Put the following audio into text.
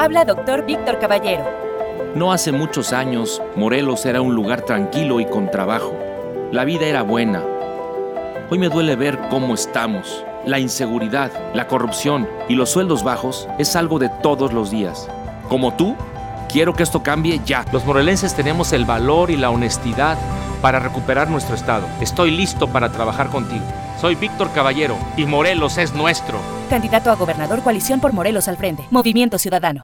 Habla doctor Víctor Caballero. No hace muchos años, Morelos era un lugar tranquilo y con trabajo. La vida era buena. Hoy me duele ver cómo estamos. La inseguridad, la corrupción y los sueldos bajos es algo de todos los días. Como tú, quiero que esto cambie ya. Los morelenses tenemos el valor y la honestidad para recuperar nuestro estado. Estoy listo para trabajar contigo. Soy Víctor Caballero y Morelos es nuestro. Candidato a gobernador, Coalición por Morelos al Frente. Movimiento Ciudadano.